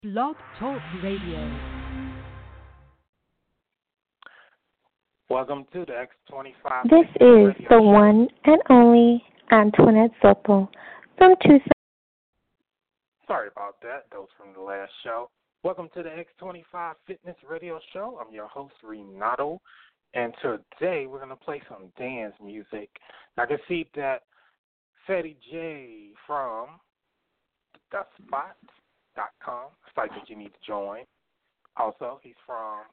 Blog Talk Radio. Welcome to the X25. This is the one and only Antoinette Soto from Tucson. Sorry about that. Those from the last show. Welcome to the X25 Fitness Radio Show. I'm your host, Renato. And today we're going to play some dance music. I can see that Fetty J from thespot.com, site that you need to join. Also, he's from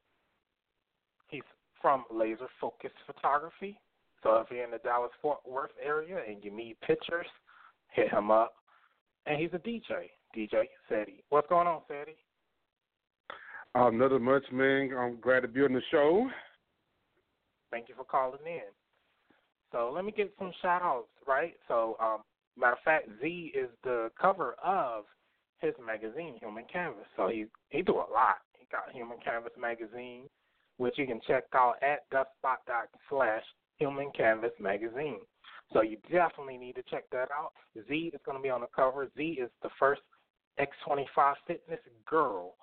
Laser Focus Photography. So if you're in the Dallas-Fort Worth area and you need pictures, hit him up. And he's a DJ Fetty. What's going on, Fetty? Nothing much, man. I'm glad to be on the show. Thank you for calling in. So let me get some shout-outs, right? So, matter of fact, Z is the cover of his magazine, Human Canvas. So he do a lot. He got Human Canvas magazine, which you can check out at thespot.com/Human Canvas magazine. So you definitely need to check that out. Z is going to be on the cover. Z is the first X25 fitness girl.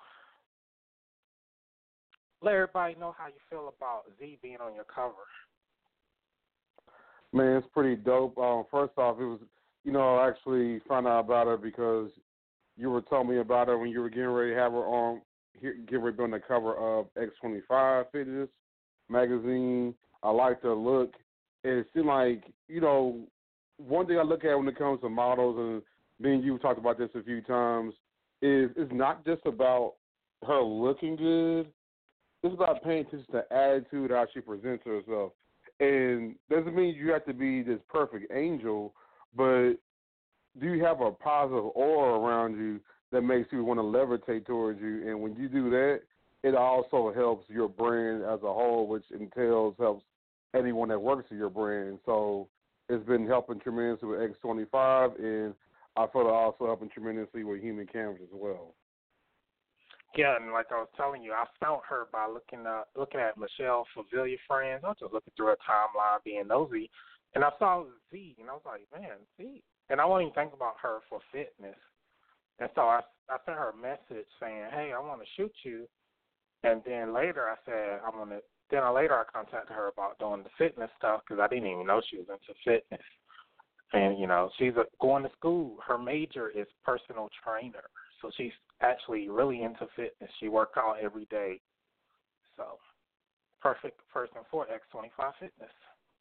Let everybody know how you feel about Z being on your cover. Man, it's pretty dope. First off, it was, I actually found out about her because you were telling me about her when you were getting ready to have her on, getting ready to be on the cover of X25 Fitness magazine. I liked her look. It seemed like, one thing I look at when it comes to models, and me and you talked about this a few times, is it's not just about her looking good. It's about paying attention to the attitude, how she presents herself. And doesn't mean you have to be this perfect angel, but do you have a positive aura around you that makes you want to levitate towards you? And when you do that, it also helps your brand as a whole, which helps anyone that works in your brand. So it's been helping tremendously with X25, and I feel it also helping tremendously with Human Canvas as well. Yeah, and like I was telling you, I found her by looking at Michelle Favilla Friends. I was just looking through her timeline, being nosy, and I saw Z, and I was like, man, Z. And I wasn't even thinking about her for fitness. And so I sent her a message saying, hey, I want to shoot you. And then later I said, I contacted her about doing the fitness stuff because I didn't even know she was into fitness. And, she's going to school. Her major is personal trainer. So she's actually really into fitness. She works out every day. So perfect person for X25 Fitness.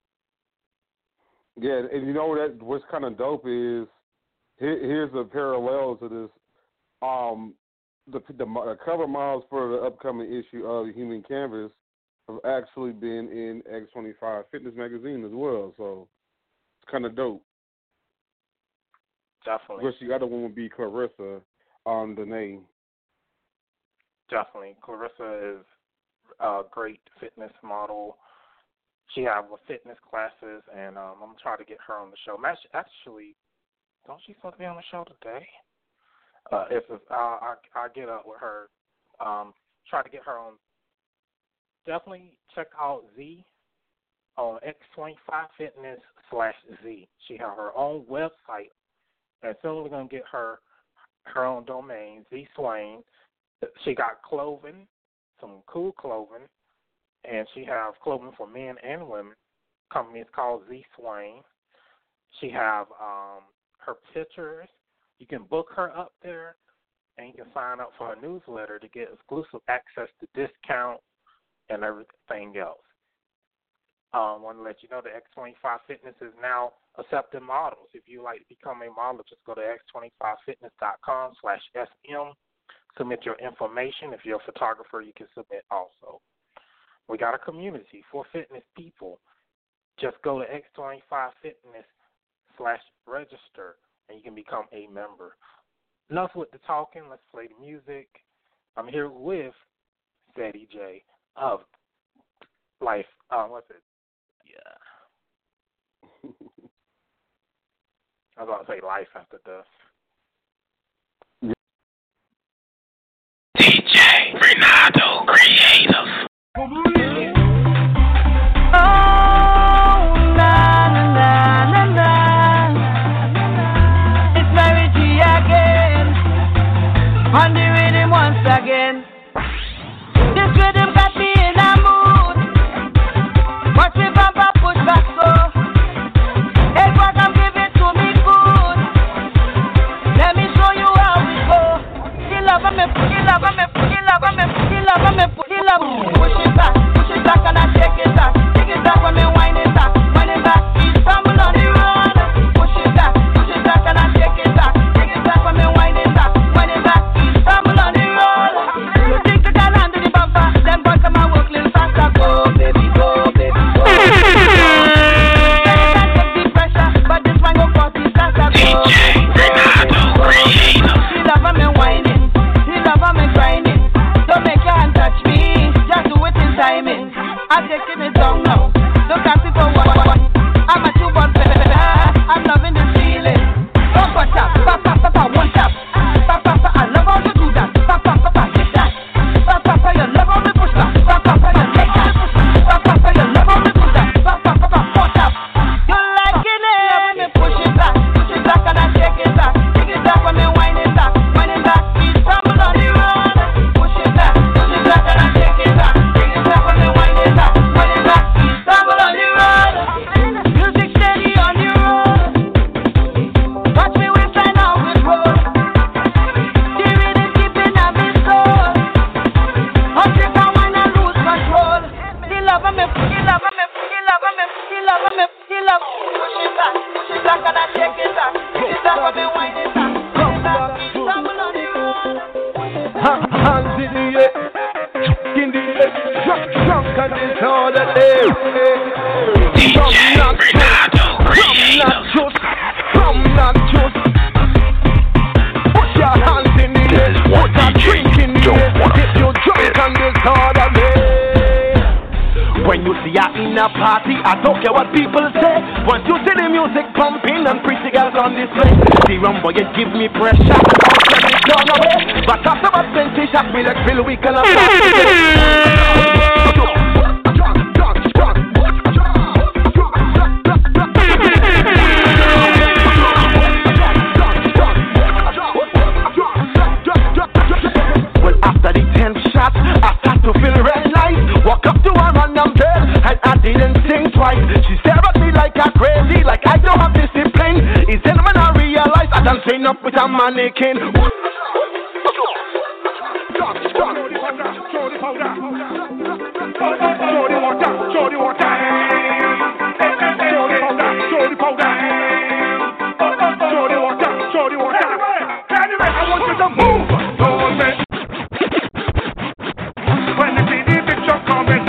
Yeah, and what's kind of dope is, here's a parallel to this. The cover models for the upcoming issue of Human Canvas have actually been in X25 Fitness magazine as well. So it's kind of dope. Definitely. Of course, the other one would be Clarissa on the name. Definitely. Clarissa is a great fitness model. She has fitness classes, and I'm going to try to get her on the show. Actually, don't she supposed to be on the show today? I'll get up with her. Try to get her on. Definitely check out Z on X25Fitness/Z. She has her own website. And soon we're going to get her own domain, Z Swain. She got clothing, some cool clothing, and she has clothing for men and women. Company is called Z Swain. She have her pictures. You can book her up there, and you can sign up for a newsletter to get exclusive access to discount and everything else. I want to let you know that X25 Fitness is now accepting models. If you like to become a model, just go to x25fitness.com/SM. Submit your information. If you're a photographer, you can submit also. We got a community for fitness people. Just go to X25Fitness/register, and you can become a member. Enough with the talking. Let's play the music. I'm here with Fetty J of Life. What's it? Yeah. I was about to say Life After Death. DJ Renato Creative. Oh, na na na na na. It's Mary G again. On the rhythm once again. This rhythm got me in a mood. Watch me bumper push back so. Hey, God, come give it to me good. Let me show you how we go. He love me, he love me, he love me, he love me, he love me. Push it back and I take it back. Take it back when me wind it back. Wind it back, he stumble on the road. Push it back and I take it back. Take it back when me wind it back. Wind it back, he stumble on the road. You think you can handle the bumper? Then bust my work little faster. Go, baby, go, baby, go. You can't take the pressure, but this one go cause the faster. DJ Renato Creator. He love me whining, he love me grinding. Don't make your hand touch me, just do it in timing. I'm taking it down now. Don't ask me for one. I'm a two-ball player. I'm loving this feeling. Don't watch out. Papa, one tap. Papa, I love how you do that. Papa, get that. Papa, you love how you push that. Papa, you like that. Papa, you love how you do that. Papa, four tap. You liking it? Let me push it back and I take it back. Take it back when me wind it back. He stumble on the road. Push it back and I take it back. Take it back when me wind it back. He stumble on the road. Music steady on the road. Watch me waistline how it roll. The rhythm keeping on me soul. I'll take a wine and lose control. He love me, he love me, he love me, he love me, he love me. Push it back and I take it back. Take it back when me wind it back. He stumble on the road. Hands in the air, in the air, drunk and disorderly. DJ Renato Creator. From not just. Put your hands in the air, put a drink in the air. If you're drunk and disorderly. When you see her in a party, I don't care what people say. Once you see the music pumping and pretty girls on display, the rum boy, you give me pressure. I'll turn it down away. But after about 20 shots, me like feel weak and I'm well, after the 10 shots, I start to feel real nice. Walk up to her random girl, and I didn't think twice. She stared at me like a crazy, like I don't have discipline. It's then when I realized I done train up with a mannequin. Anyway, I want you to move. Don't mess. When you see the picture coming,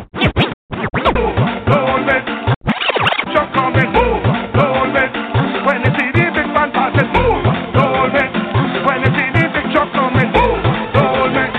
don't mess. Picture coming, move. Don't mess. When you see the big man passing, move. Don't mess. When you see the picture coming, move. Don't mess.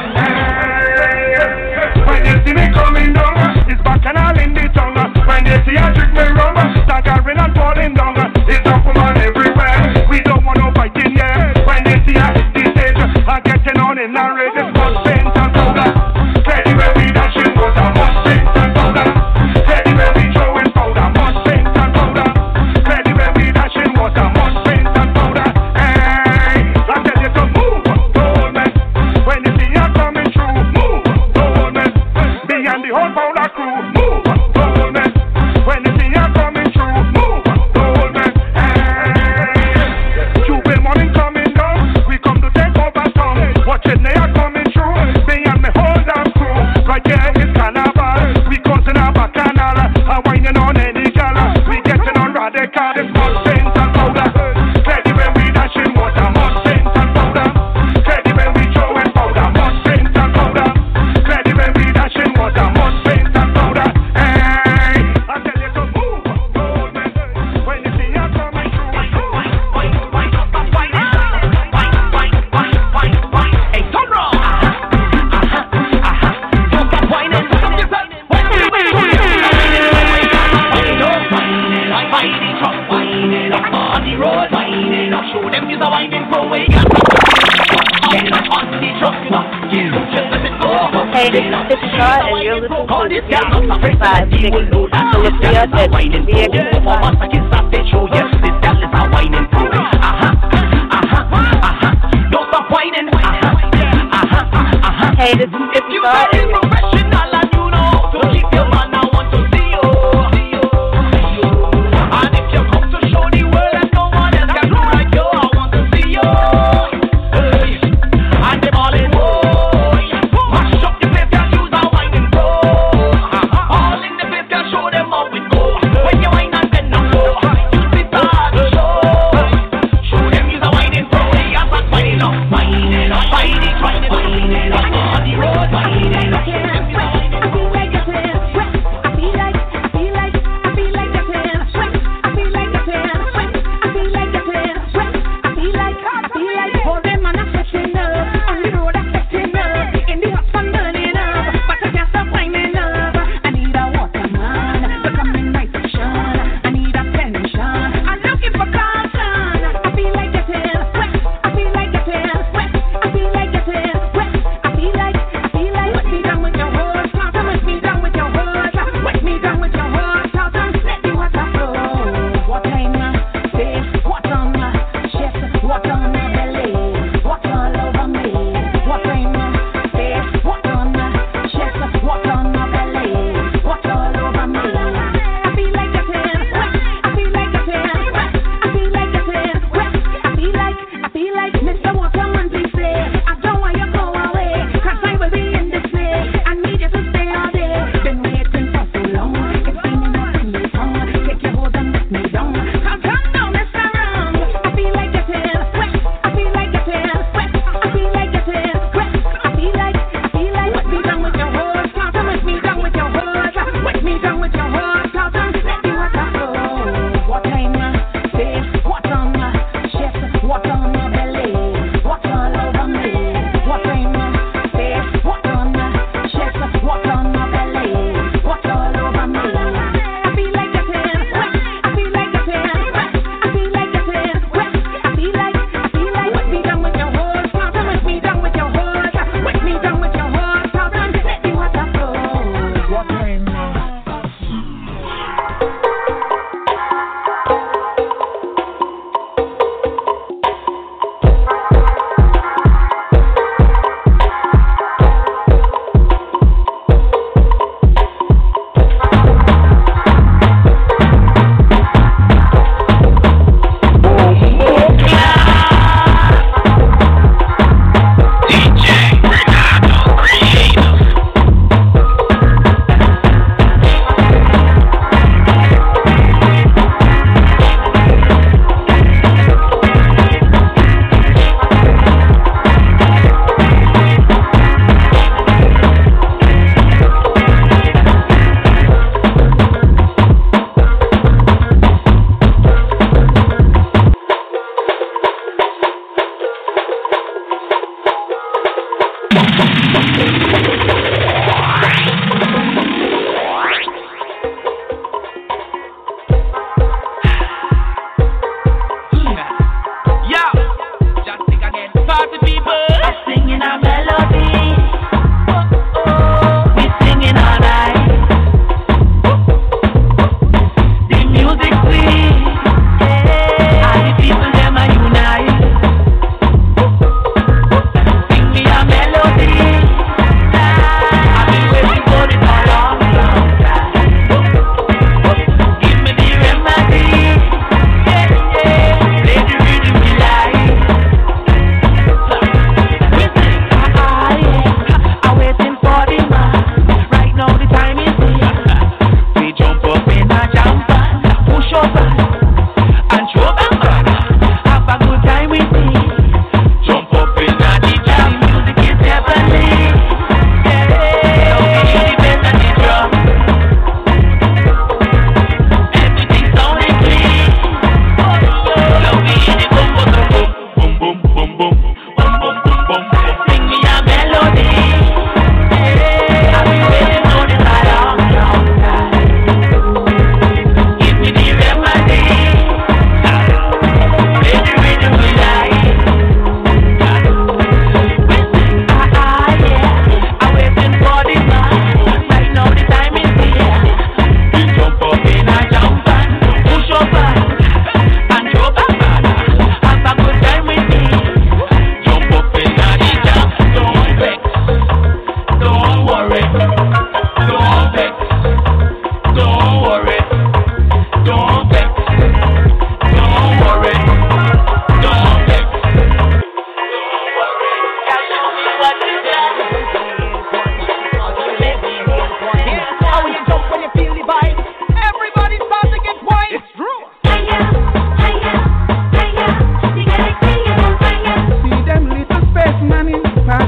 When you see me coming down, it's bacchanal in the tongue. When you see I drink me rum, staggering and falling down. It's a woman everywhere. We don't want no fighting, yeah. When you see us this stage, I'm getting on in a race. It's much paint and powder. Steady where we dashing water, much paint and powder. Steady where we throwing powder, much paint and powder. Steady where we dashing water, much paint and powder. Hey, I tell you to move, don't mess. When you see us coming through, move, don't mess. Me and the whole powder crew, move, don't mess. When you see us coming through, move, don't mess. Hey, Cuban morning coming down, we come to take over town. Watch it, they are coming through. Me and me whole damn crew, right here is carnival. We causing a bacchanal, a whining on any gal. We getting on radical, it's much paint and powder. Steady when we dashing water, much paint and powder. Steady when we throwing powder, much paint and powder. Steady when we dashing water, much paint and powder. Hey, I tell you to move, don't mess. When you see us coming through, hey, Sonra! On the road, winding up, show them you're winding for way. Get on the truck, just let it go. Hey, this is Shaw, and you're listening to the 5-6 Philadelphia at VX. Yes, this gal is a whining pro. Don't stop whining. Hey, this is If you very professional and you know how to keep your man, I want to see you. And if you come to show the world and no one else can do like you, I want to see you. And them all in boy, mash up the place, can use a winding pro. All in the place, can show them how it go. When you wine and bend down low, you sit hard to show. Show them use a winding pro. They are not winding up, winding up, winding, winding, winding up on the road, winding up.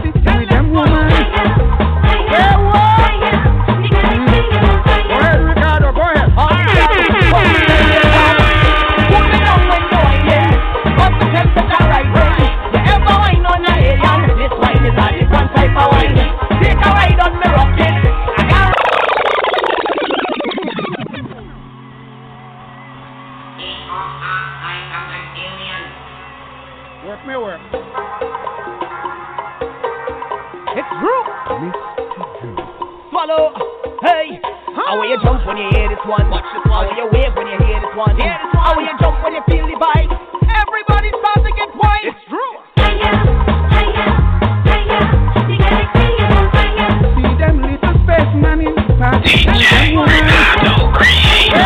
party with them woman. Yeah, what? Go ahead, Ricardo, go ahead. This wine is a different type of wine. Take a ride on me rocket. Work me work. It's Drew. Swallow. Hey. How will you jump when you hear this one? Watch this one. How will you wave when you hear this one? How will you jump when you feel the vibe? Everybody starts to get wine. It's Drew. See them little spaceman in the party. DJ Renato Creator.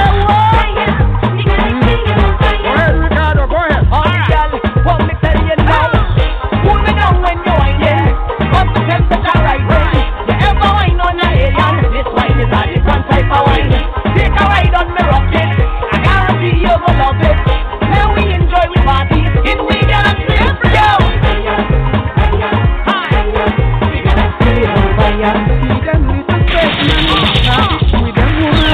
Go ahead, Ricardo, go ahead. Alright, girl, what me tell you now? Cool me down when you wine, yeah. Up the temperature right there. You ever wine on a alien? This wine is a different type of wine. Take a ride on me rocket. I guarantee you will love it. Now we enjoy we party. In we dance every day. See them little spaceman in the party with them woman.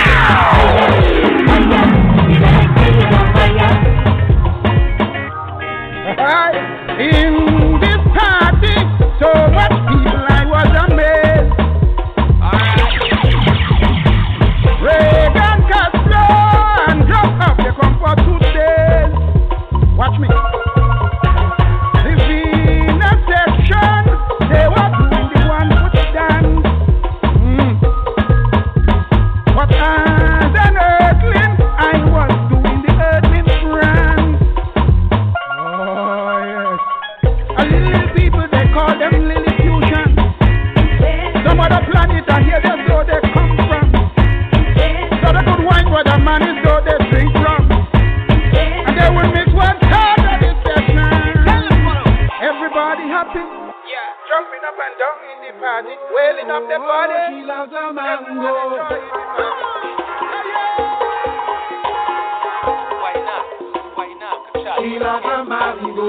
In this party, so much people, I was amazed. Reagan, Castro, and Jacob, they come for 2 days. Watch me. The Venus section, they were doing the 1-foot dance. But as an earthling, I was doing the earthling prance. Oh, yes. A little people, they call them Lilliputian. Some other planet, and here that's where they come from. So the good wine where the man is though they drink from. And they will mix one third of this session. Everybody happy? Yeah, jumping up and down in the party, wailing up the body. She loves a mango. Why not? Why not? She loves a mango.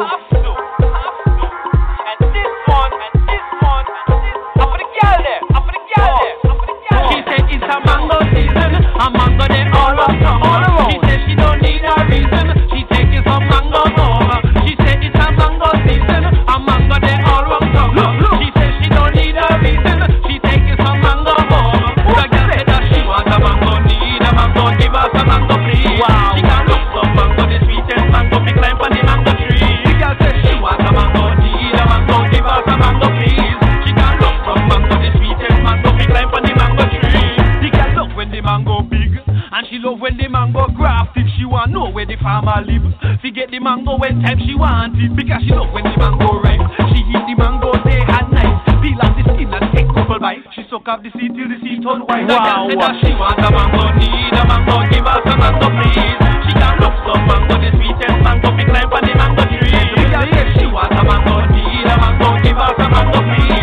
And this one, and this one, and this one. Up for the girl there, up for the girl there, up for the girl. She said it's a mango season, a mango day all around. She said she don't need a reason, she taking some mango home. She said it's a mango season, a mango day all around. She said she don't need a reason, she taking some mango home. The girl said that she want a mango, need a mango, give us a mango please. Wow. She can look some mango, the sweetest mango, pick climb on the mango tree. The girl said she want a mango, need a mango, give us a mango please. She can look some mango, the sweetest mango, pick climb on the mango tree. The girl love when the mango big, and she love when the mango grafted. She want know where the farmer live. She get the mango when time she want it, because she love when the mango ripe. She eat the mango day and night, peel off the skin and take couple bites. She suck up the seed till the seed turn white. The girl said that she want a mango, need a mango, give us a mango please. She can look some mango, the sweetest mango, pick climb on the mango tree. The girl said she want a mango, need a mango, give us a mango please.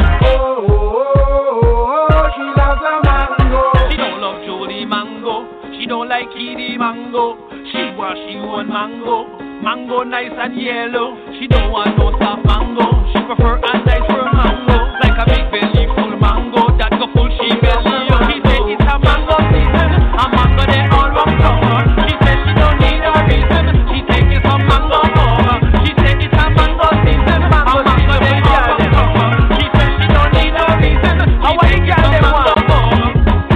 She loves a mango. She don't love Jolie mango, she don't like Kitty mango. She want she own mango, mango nice and yellow. She don't want no soft mango, she prefer a nice firm mango, like a big belly full mango that go full she belly. She said it's a mango season, a mango they all round town. She said she don't need a reason, she taking some mango home. She said it's a mango season, a mango they all round town. She said she don't need a reason, she taking some mango home.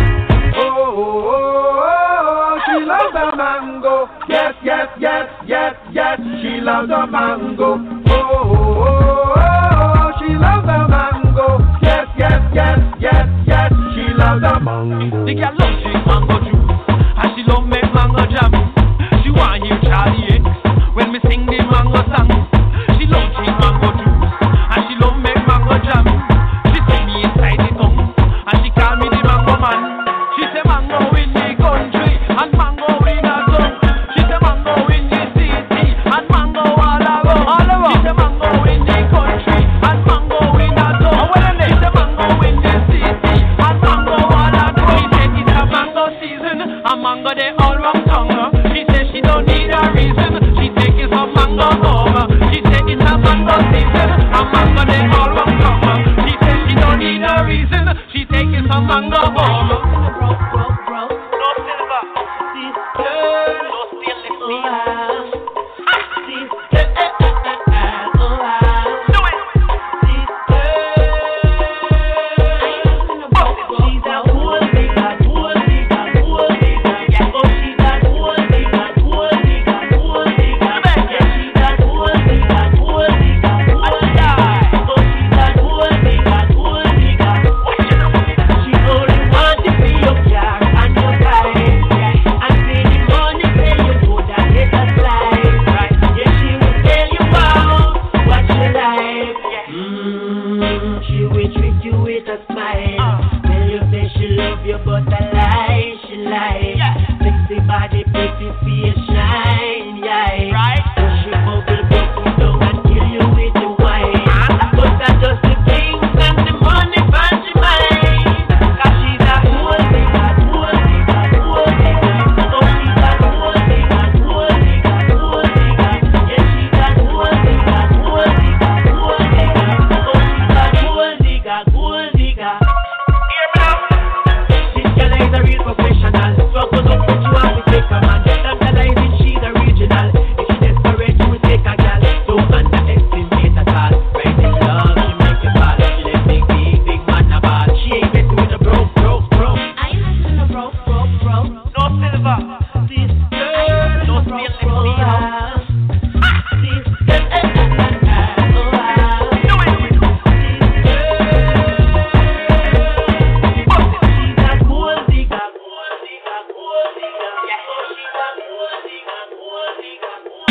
She loves a mango. Yes, yes, yes, yes, yes. She loves a mango. She some mango home. No silver, sister, no stainless steel. Sister, do it, sister. She's a gold digger, gold digger, gold digger. Yeah, oh, she's a gold digger, gold digger, gold digger. Yeah, she's a gold digger, gold digger, gold digger. Oh, she's a gold digger, gold digger. She only wants to be your car and your bike. And pay the money, pay you good and get a slice. Right? Yeah, she will tell you about what you like. She will treat you with a smile. Tell you say she love you, but a lie she lie. Sexy body, pretty face, shine, yeah. Right? So she bubble bubble down and kill you with the wine. But that's just the things and the money for she mind. 'Cause she's a gold digger, gold digger, gold digger. Oh, she's a gold digger, gold digger, gold digger. Yeah, she's a gold digger, gold digger, gold digger. Oh, she's a gold digger, gold digger. Hear me now. This girl is a real professional. So good up what you want to take a man. Tantalizing, she's original. If she desperate, she will take a girl. Don't underestimate at all. Right in love, she make you fall. She let big man a ball. She ain't messing with a broke. I ain't messing with a broke. No silver, sister. No stainless steel. Sister, do it. She's a gold digger, gold digger, gold digger. Yeah, she's a gold digger, gold digger, gold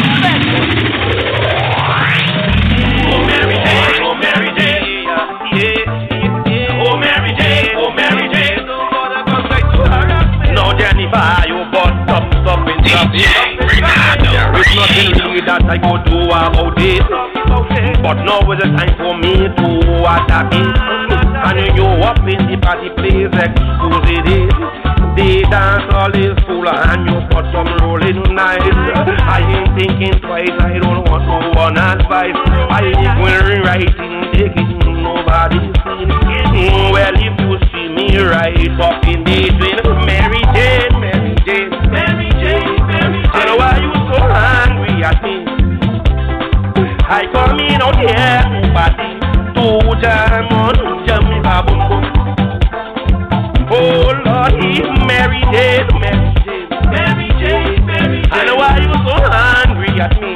digger. Oh Mary Jane, oh Mary Jane, yeah. Oh Mary Jane, oh Mary Jane. Now Jennifer, you bought some stuff in DJ Renato It's nothing really that I could do about it. But now is the time for me to attack it. And you up in the party place, excuse it. The dance all is full and you put some rolling nice. I ain't thinking twice, I don't want no one advice. I ain't going right in taking nobody's sin. Well, if you see me right up in between Mary Jane, Mary Jane, Mary Jane, Mary Jane. And why you so angry at me? I come in out here to party, to jam on, jammy babum boom. Oh Lord, Mary Jane, Mary Jane, Mary Jane, Mary Jane. And why you so angry at me?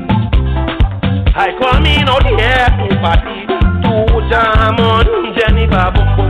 I come in out here to party, to jam on, jammy babum boom.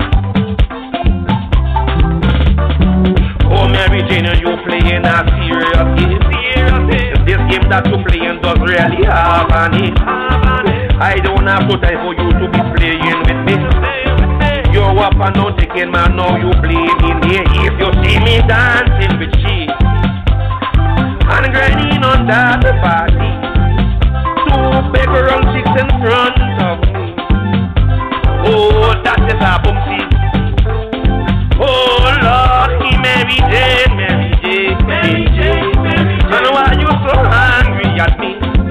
Oh Mary Jane, you playing a serious game. This game that you playing does really have a name. I don't have no time for you to be playing with me. You're up and down taking man, now you blaming me. If you see me dancing with she and grinding on that party, two big round chicks in front of me. Oh, that is a bumpy. Oh Lord, Mary Jane, Mary Jane, Mary Jane, Mary Jane. And why you so angry at me?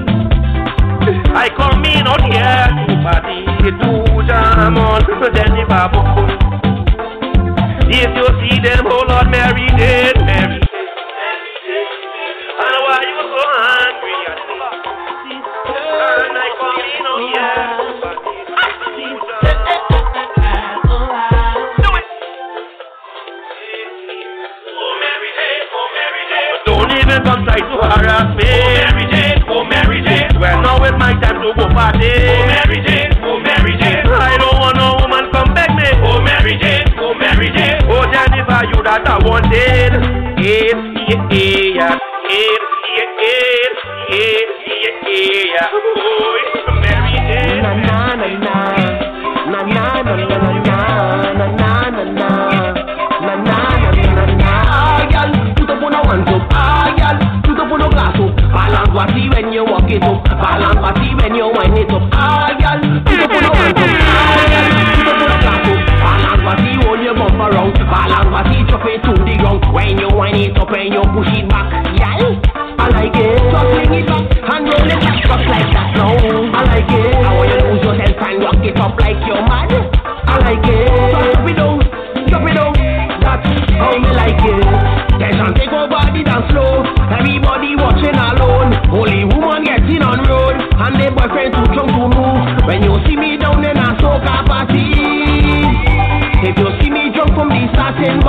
I come in out here to party, to jam on, Jennifer Boko. If you see them, oh Lord, Mary Jane, Mary Jane. And why you so angry at me? And I come in out here to party, to jam on. Don't even come try to harass me. Oh Mary Jane, oh Mary Jane. Well now is my time to go party. Oh Mary Jane, oh Mary Jane. I don't want no woman come beg me. Oh Mary Jane, oh Mary Jane. Oh Jennifer, you that I wanted. Oh it's Mary Jane. Na na na na na na na na na na na na na. Balance body when you walk it up, balance body when you wind it up. Ah, girl, put up on the hands up. Ah, girl, put up on the glass up. Balance body when you bump around, balance body drop it to the ground. When you wind it up and you push it back, girl, I like it. Just swing it back and roll it back, just like that now. I like it. I want you to lose yourself and rock it up like you're mad. I like it. Just drop it down.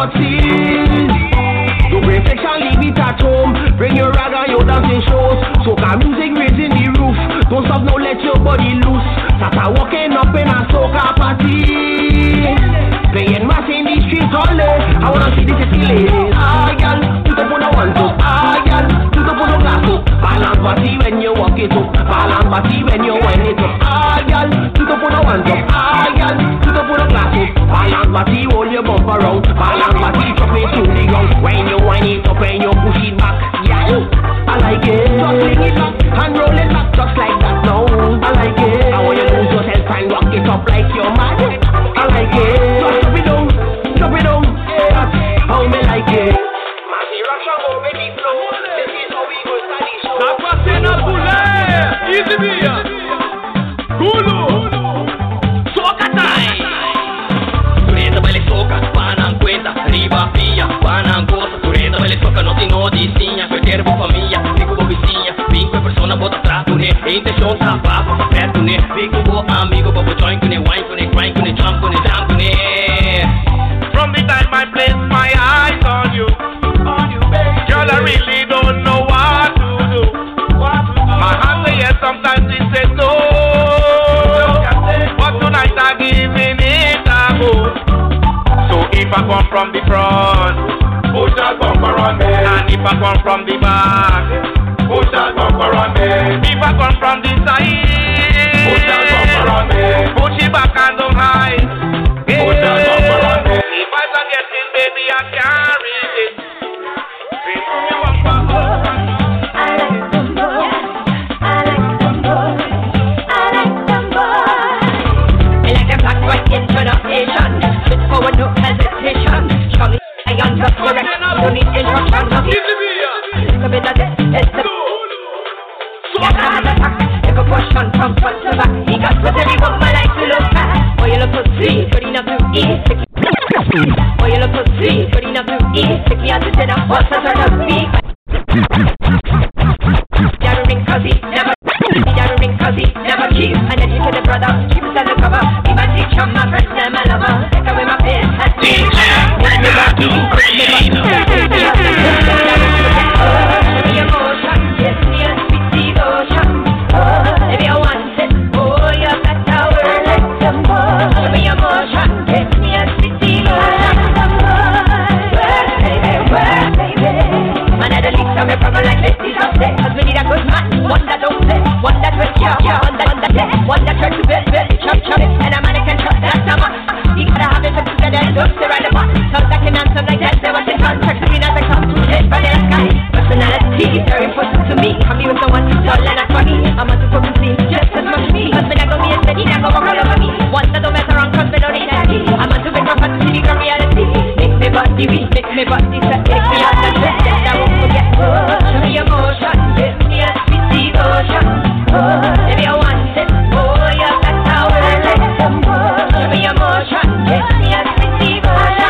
overseas. Don't bring section, leave it at home. Bring your rag and your dancing shows. Soca music raising the roof. Don't stop, now let your body loose. Start walking up in a soca party. Playing mass in the streets all day. I wanna see the city ladies. Ah, girl, put up on a one top. Ah, girl, put up on a glass up. Balance body when you walk it up. Balance body when you wind it up. Ah, girl, put up on a one top. Ah, girl, put up on a glass up. Balance body, hold your bump around. Balance body, drop it to the ground. When you wind it up and you push it back, yeah, I like it. Just swing it back and roll it back just like that. No, I like it. I want you to lose yourself and rock it up like you're mad. I like it. Just drop it down, yeah. That's how me like it. Massy Russian already flow. This is how we go study show. La Pasena Poulet, Easy Via, Gulu, Soca Time. Surreta belle soca, panang cuenta, riba pia, panang goza. Surreta belle soca, no ti nodi, signa, per terbo famiglia, fico bo vizinha, vinco e persona bota trato ne, intention sa papa, sa perto ne, fico bo amigo, bo join con ne, wine con ne, grind con ne, jump con ne. From the time I place my eyes on you, girl, I really don't know what to do. My heart say yes, sometimes it says no, but tonight I'm giving it a go. So if I come from the front, push that bumper on me. And if I come from the back, push that bumper on me. If I come from the side, push that bumper on me. Push it back and don't hide. Push that bumper on me. If I start getting, baby, I can't read it. Introduction, with forward no hesitation. Strongly on the direction, no need instruction. Little bit of this, it's the if a question from front to back, he got what everyone my like to look at. Boy, you look so sweet, good enough to eat. Boy, you look so sweet, good enough to eat. Take me out to dinner, what's the sort of beef? Ring cause he never ring cause he never keep. An educated brother, keep us undercover. Be my teacher, my friend, and my lover. Take away my pain, and DJ Renato Creator. Give me emotion, give me a sweet devotion. If you want it, oh, you got to work some more. Give me emotion, give me a sweet devotion. Work, baby. Man, I don't need some problem like this. Cause we need a good man, one that don't play, one that will yeah, one that dead, one that try to build, chop, and a man can trust, that's a must. You gotta have it together and look to right about. Cause I can answer like that, say what they can't check to me as I come to it from the sky. Personality is very important to me. I'm with someone dull and not funny. I'm on to come and see just as much me. Cause me not gonna be a steady, not gonna all over me. One that don't mess around cause me don't need that. I'm on to make my fantasy become reality. Make me body weak, make me body set, make me on the set, that I won't forget. Show me emotion, give me a sweet devotion. If you want it, oh, you got to work like some more. Show me emotion, give me a sweet devotion.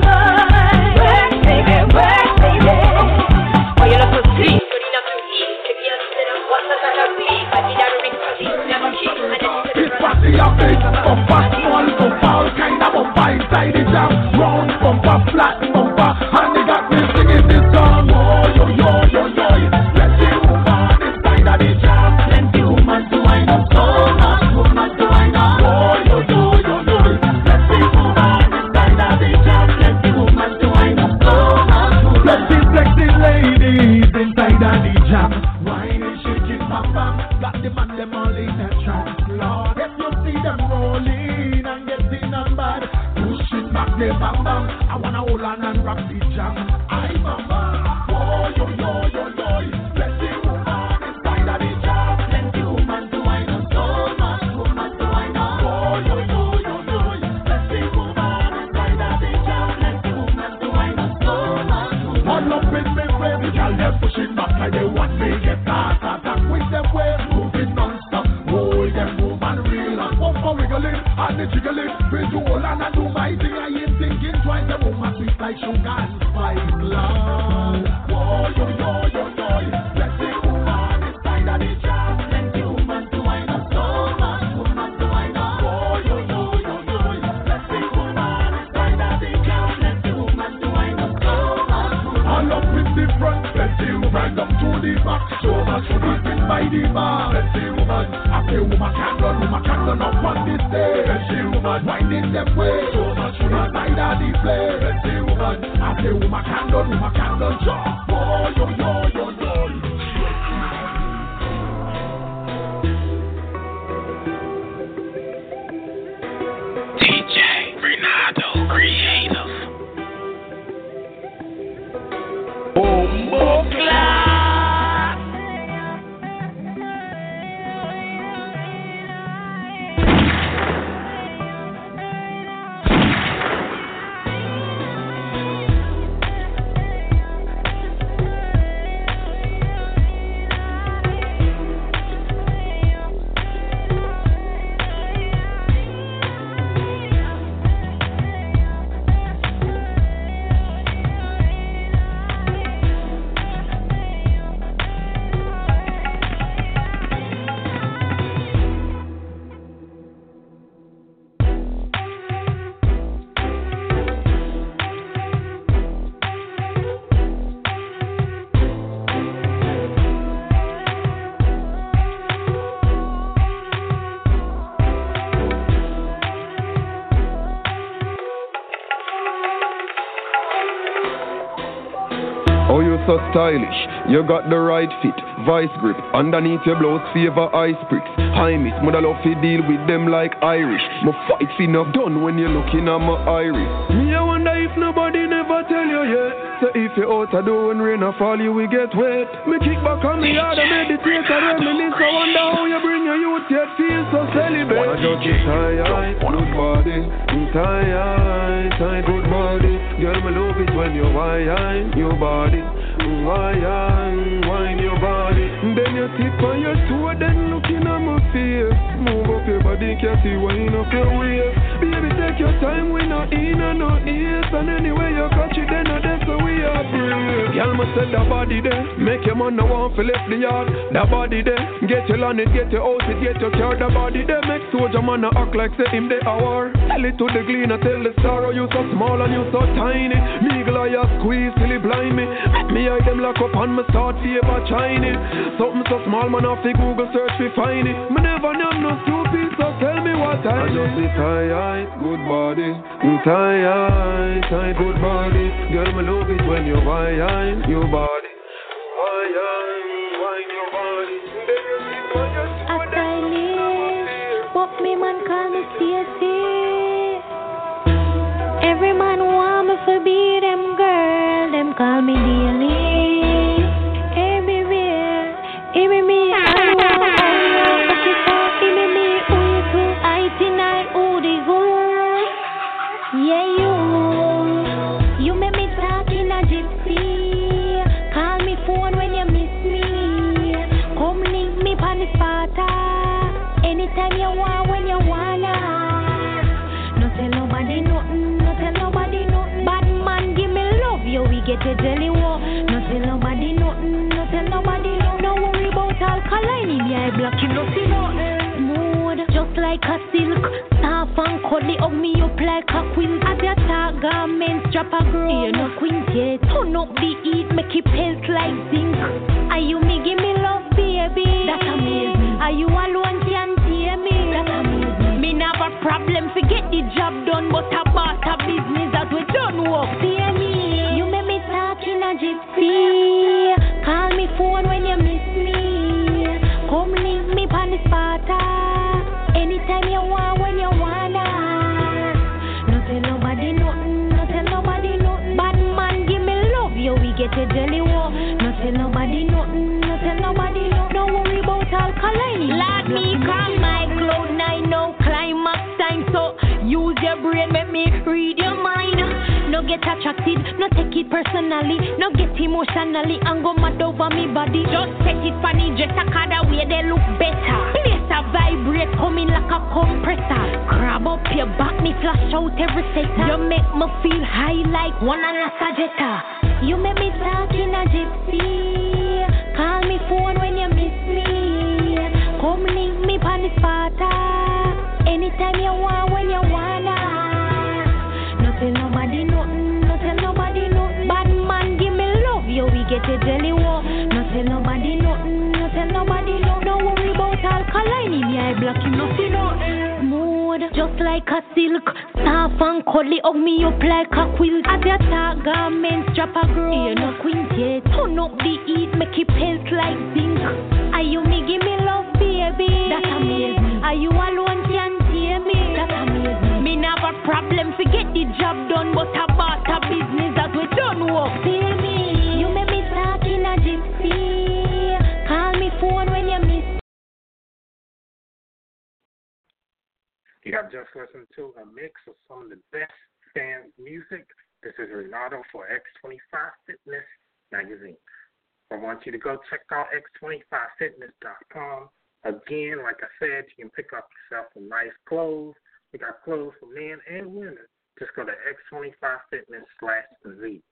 Work, baby, work, baby. Oh, you look so sweet, good enough to eat. If you sit up, what's the sort of beef? I need a ring, cause he's never cheap. It's party of it, bumper, small bumper, all kind of bumper inside the jam. Round bumper, flat bumper, and they got me singing this song. Oh, yo, yo, yo, yo. Let's see woman inside of the jam. Plenty woman to wind up, so much woman to wind up. Oh, yo, yo, yo, yo. Let's see woman inside of the jam. Plenty woman to wind up, so much woman. Let's see sexy ladies inside of the jam. Whining, shaking, bam, bam. Got them and them all in a trance. Lord, if you see them rolling and getting on bad, push it back there, bam, bam. I wanna hold on and rock the jam. I mama, oh, yo, yo, yo, yo. Let's see woman inside of the jam. Plenty woman to wind up, so much woman to wind up. Oh, yo, yo, yo, yo. Let's see woman inside of the jam. Plenty woman to wind up, so much woman. All up in me, baby, girl, they're pushing back like they want me get attack with them waves moving non-stop. Hold them woman real and bumper wiggling and the jiggling. With you all and I do my thing, I ain't thinking twice. The woman sweet like sugar and spice, love. Oh, yo, yo, yo, yo. Let's see woman inside of the jam. Plenty woman to wind up, so much woman to wind up. Oh, yo, yo, yo, yo. Let's see woman inside of the jam. Plenty woman to by the bar. Sexy woman, I say woman can't run up on this day. Sexy woman, winding them way. So much woman, side of the play. Sexy woman, I say woman can't run jump. Oh, yo. DJ Renato Creative. Bombo Clap. Oh, you so stylish, you got the right fit, vice grip, underneath your blouse favor ice bricks. High miss, mother love to deal with them like Irish. My fight fin up done when you're looking at my iris. Me I wonder if nobody never tell you yet. So if you out a door when rain a fall you will get wet. Me kick back on me yard and meditate and reminisce. I wonder how you bring your youth yet feel so celibate. I just be tired, good body, tight, good body. Girl, me love it when you whine your body. Wine your body. Then you tip on your toe, then looking at my face. Move up your body, catty, wind up your waist. Baby, take your time, we not in and not ears. And anyway you catch it, then that's how we are brave. Girl, me said that body there, make your man no want to left the yard. That body there, get your land, it get your house, it get your car. That body there, make soldier man act like say him they hour. Tell it to the gleaner, tell the star, oh, you so small and you so tiny. Me glide squeeze till he blind me. Me eye them lock up and me start favor Chinese. Something so small man off the Google search we find it. Me never know no stupid, so tell me what I just be tight, good body. Tight, good body. Girl, me love it when you whine your body. Whine your body. Then you sit on your toe, then you what me man call me Stacy. Every man want me to be them girl. Them call me Daily. Everywhere, even me, I want even me, who you too, I tonight, who the good. Yeah, you make me talk in a gypsy. Call me phone when you miss me. Come link me on the spot. Anytime you want, when you wanna. No tell nobody nothing, no tell nobody nothing. Bad man give me love, yo, we get a jelly war. No tell nobody nothing, no tell nobody nothing. No worry about alkaline, me I black him, no see nothing. Smooth, just like a silk. Soft and cuddly, hug me up like a quilt. As your tag garment, strap a girl. You no quint yet. Turn up the heat, make it pelt like zinc. Are you me, give me love, baby? That's amazing. Are you alone, can't hear me? That's amazing. Me never have a problem, forget the job done, but about a business that we done work. Hear me? You make me talk in a gypsy. Call me phone when you miss me. Come link me on the spot. Anytime you want, when you wanna. No tell nobody nothing, no tell nobody nothing. Bad man give me love, yo, we get a jelly war. No tell nobody nothing, no tell nobody nothing. Don't worry about alkaline. Let me calm my cloud nine, no climax time. So use your brain, make me read your mind. No get attracted, no take it personally. No get emotionally and go mad over me body. Just set it funny, just a card away, they look better. Place a vibrate, coming like a compressor. Grab up your back, me flash out every sector. You make me feel high like one and a sajeta. You make me talk in a gypsy. Call me phone when you miss me. Come link me on the spot. Anytime you want, when you wanna. No tell nobody nothing, no tell nobody nothing. Bad man give me love, yo, we get a jelly war. No tell nobody nothing, no tell nobody keep no see no smooth, just like a silk. Soft and cuddly, hug me up like a quilt. As your tag garments drop a girl, you know quintet. Turn up the heat, make it pelt like zinc. Are you me give me love, baby? That's amazing. Are you alone can hear me? That's amazing. Me never a problem to get the job done, but about a business that we don't work. Feel me? You make me talk in a gypsy. Call me phone when you miss. You have just listened to a mix of some of the best dance music. This is Renato for X25 Fitness Magazine. I want you to go check out x25fitness.com. Again, like I said, you can pick up yourself some nice clothes. We got clothes for men and women. Just go to x25fitness/Z.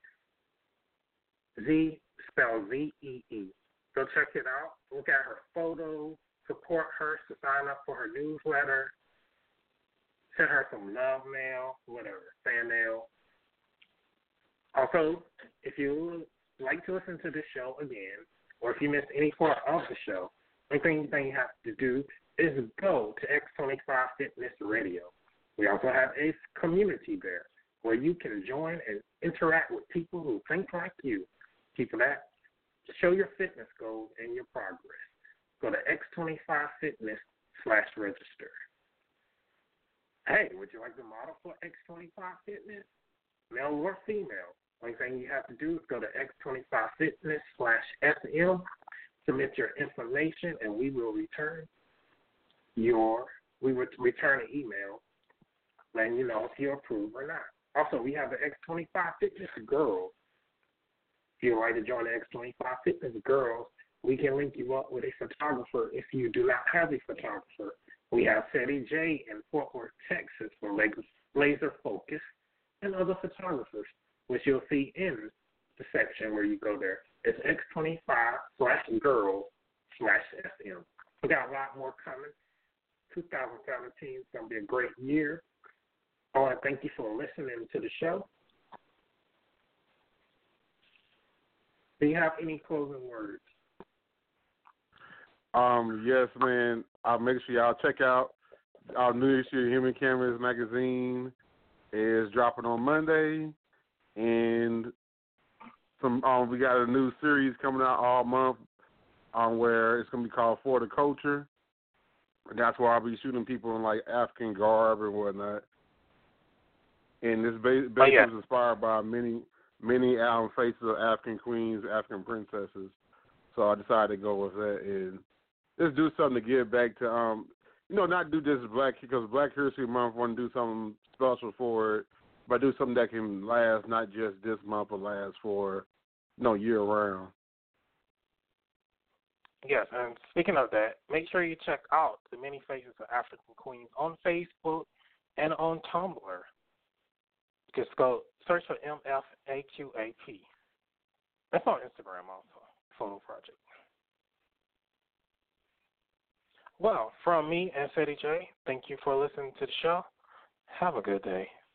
Z spelled Z-E-E. Go check it out. Look at her photos. Support her to sign up for her newsletter. Send her some love mail, whatever, fan mail. Also, if you like to listen to this show again, or if you missed any part of the show, the only thing you have to do is go to X25 Fitness Radio. We also have a community there where you can join and interact with people who think like you, people that show your fitness goals and your progress. Go to X25Fitness/register. Hey, would you like to model for X25 Fitness? Male or female? Only thing you have to do is go to X25Fitness/SM, submit your information, and we will return an email letting you know if you approve or not. Also, we have the X25 Fitness Girls. If you'd like to join the X25 Fitness Girls, we can link you up with a photographer if you do not have a photographer. We have Seti J in Fort Worth, Texas for Laser Focus and other photographers, which you'll see in the section where you go there. It's X25/girls/SM. We got a lot more coming. 2017 is going to be a great year. I want to thank you for listening to the show. Do you have any closing words? Yes, man. Make sure y'all check out our new issue of Human Cameras magazine. Is dropping on Monday, and we got a new series coming out all month, where it's gonna be called For the Culture. And that's where I'll be shooting people in like African garb and whatnot. And this basically is inspired by many faces of African queens, African princesses. So I decided to go with that and just do something to give back to, not do just because Black History Month, want to do something special for it, but do something that can last not just this month, but last for, year round. Yes, and speaking of that, make sure you check out the Many Faces of African Queens on Facebook and on Tumblr. Just go search for MFAQAP. That's on Instagram also, Photo Project. Well, from me and Seti J, thank you for listening to the show. Have a good day.